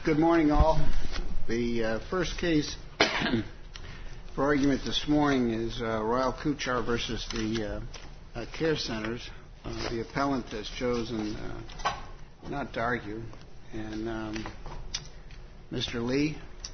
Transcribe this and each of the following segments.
Good morning, all. The first case for argument this morning is Royal Kuchar versus the Care Centers. The appellant has chosen not to argue. And Mr. Lee.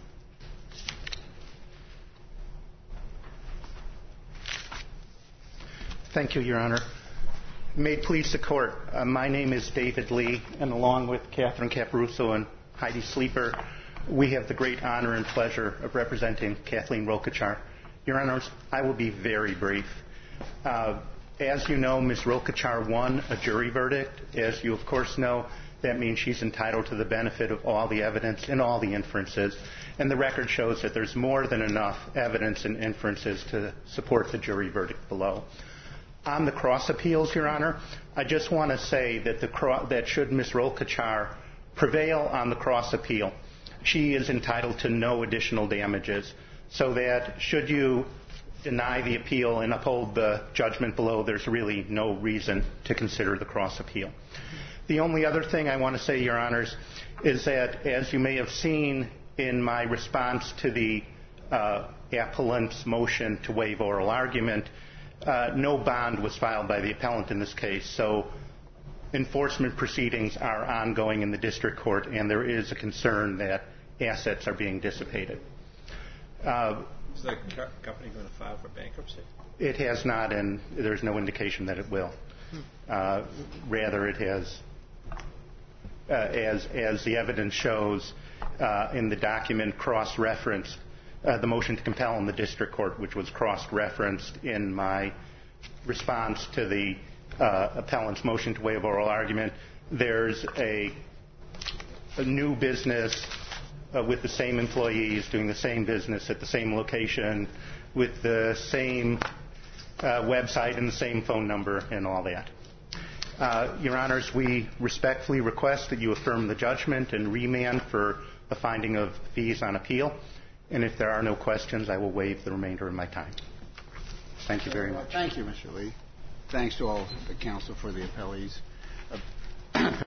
Thank you, Your Honor. May it please the Court, my name is David Lee, and along with Catherine Caparuso and Heidi Sleeper, we have the great honor and pleasure of representing Kathleen Rokaczar. Your Honors, I will be very brief. As you know, Ms. Rokaczar won a jury verdict. As you, of course, know, that means she's entitled to the benefit of all the evidence and all the inferences. And the record shows that there's more than enough evidence and inferences to support the jury verdict below. On the cross appeals, Your Honor, I just want to say that that should Ms. Rokaczar prevail on the cross appeal, she is entitled to no additional damages, so that should you deny the appeal and uphold the judgment below, there's really no reason to consider the cross appeal. The only other thing I want to say, Your Honors, is that as you may have seen in my response to the appellant's motion to waive oral argument, no bond was filed by the appellant in this case, so enforcement proceedings are ongoing in the district court, and there is a concern that assets are being dissipated. Is the company going to file for bankruptcy? It has not, and there's no indication that it will. Rather, it has, as the evidence shows in the document cross-referenced, the motion to compel in the district court, which was cross-referenced in my response to the appellant's motion to waive oral argument. There's a new business with the same employees doing the same business at the same location with the same website and the same phone number and all that. Your Honors, we respectfully request that you affirm the judgment and remand for the finding of fees on appeal. And if there are no questions, I will waive the remainder of my time. Thank you very much. Thank you, Mr. Lee. Thanks to all the counsel for the appellees.